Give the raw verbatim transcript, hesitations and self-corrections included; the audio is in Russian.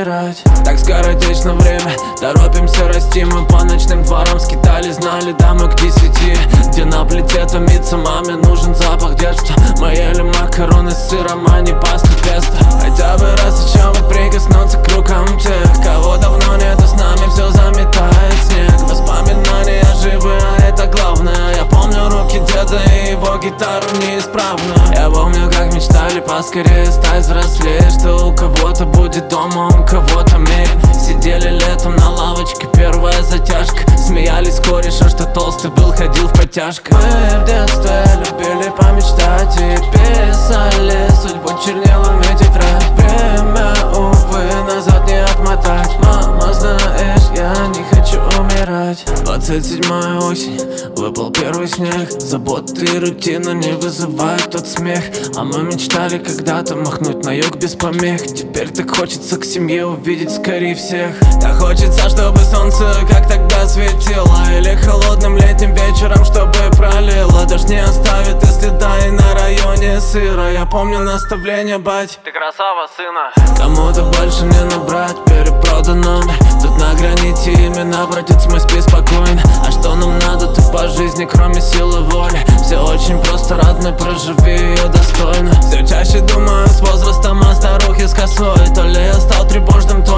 умирать. Так скоротечно время, торопимся расти. Мы по ночным дворам скитали, знали дамы к десяти. Где на плите томится, маме нужен запах детства. Мы ели макароны с сыром, а не пасту песто. Хотя бы раз еще бы прикоснуться к рукам тех, кого давно нет, а с нами все заметает снег. Воспоминания живы, а это главное. Я помню руки деда и его гитару неисправную. Я помню, как мечтали поскорее стать взрослее, что у кого-то будет дома, у кого-то мир. Сидели летом на лавочке, первая затяжка. Смеялись кореша, что толстый был, ходил в подтяжках. Мы в детстве любили помечтать и писали судьбу чернилами тетрадь. Время, увы, назад не отмотать. Мама, знаешь, я не хочу умирать. Двадцать седьмая осень, выпал первый снег. Заботы и рутина не вызывают тот смех. А мы мечтали когда-то махнуть на юг без помех. Теперь так хочется к семье увидеть скорее всех. Так хочется, чтобы солнце как тогда светило, или холодным летним вечером, чтобы пролило. Дождь не оставит и следа, и на районе сыро. Я помню наставление бать: ты красава, сына. Кому-то больше не набрать, перепродано. Тут на граните имена, братец, мой спи спокойно. А что нам надо тут по жизни, кроме силы воли? Все очень просто, родной, проживи ее достойно. Все чаще думаю с возрастом о старухе с косой. То ли я стал тревожным,